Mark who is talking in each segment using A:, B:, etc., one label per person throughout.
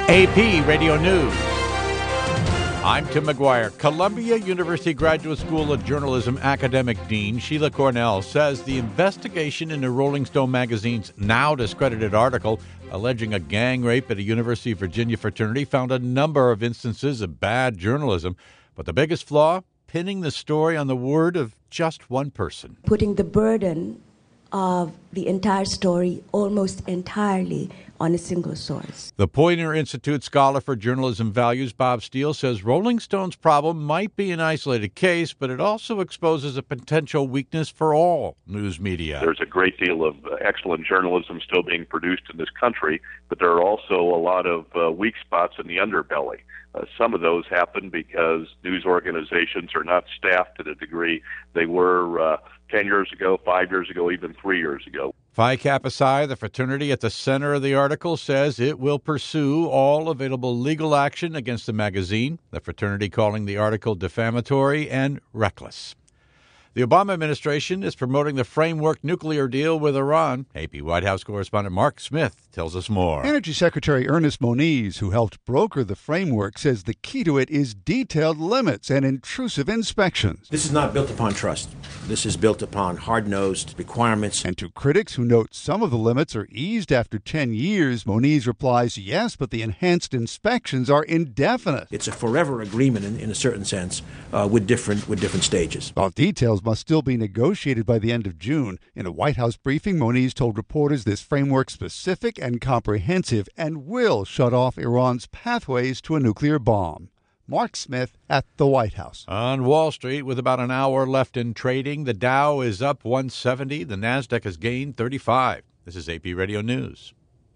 A: AP Radio News. I'm Tim McGuire. Columbia University Graduate School of Journalism academic dean Sheila Cornell says the investigation into Rolling Stone magazine's now discredited article alleging a gang rape at a University of Virginia fraternity found a number of instances of bad journalism. But the biggest flaw? Pinning the story on the word of just one person.
B: Putting the burden of the entire story almost entirely on a single source.
A: The Poynter Institute scholar for journalism values, Bob Steele, says Rolling Stone's problem might be an isolated case, but it also exposes a potential weakness for all news media.
C: There's a great deal of excellent journalism still being produced in this country, but there are also a lot of weak spots in the underbelly. Some of those happen because news organizations are not staffed to the degree they were 10 years ago, 5 years ago, even 3 years ago.
A: Phi Kappa Psi, the fraternity at the center of the article, says it will pursue all available legal action against the magazine, the fraternity calling the article defamatory and reckless. The Obama administration is promoting the framework nuclear deal with Iran. AP White House correspondent Mark Smith tells us more.
D: Energy Secretary Ernest Moniz, who helped broker the framework, says the key to it is detailed limits and intrusive inspections.
E: This is not built upon trust. This is built upon hard-nosed requirements.
D: And to critics who note some of the limits are eased after 10 years, Moniz replies, yes, but the enhanced inspections are indefinite.
E: It's a forever agreement in a certain sense with different stages.
D: While details must still be negotiated by the end of June. In a White House briefing, Moniz told reporters this framework's specific and comprehensive and will shut off Iran's pathways to a nuclear bomb. Mark Smith at the White House.
A: On Wall Street, with about an hour left in trading, the Dow is up 170. The Nasdaq has gained 35. This is AP Radio News.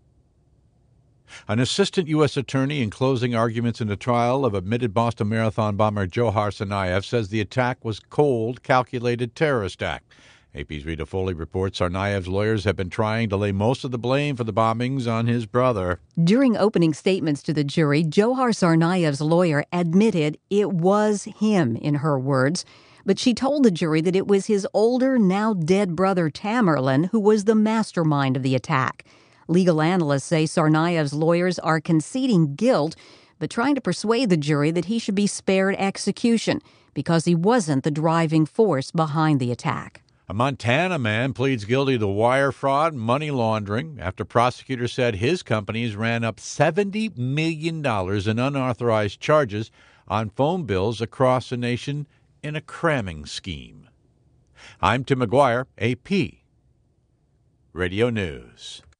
A: An assistant U.S. attorney in closing arguments in the trial of admitted Boston Marathon bomber Dzhokhar Tsarnaev says the attack was cold, calculated terrorist act. AP's Rita Foley reports Tsarnaev's lawyers have been trying to lay most of the blame for the bombings on his brother.
F: During opening statements to the jury, Dzhokhar Tsarnaev's lawyer admitted it was him, in her words. But she told the jury that it was his older, now dead brother Tamerlan who was the mastermind of the attack. Legal analysts say Tsarnaev's lawyers are conceding guilt, but trying to persuade the jury that he should be spared execution because he wasn't the driving force behind the attack.
A: A Montana man pleads guilty to wire fraud and money laundering after prosecutors said his companies ran up $70 million in unauthorized charges on phone bills across the nation in a cramming scheme. I'm Tim McGuire, AP Radio News.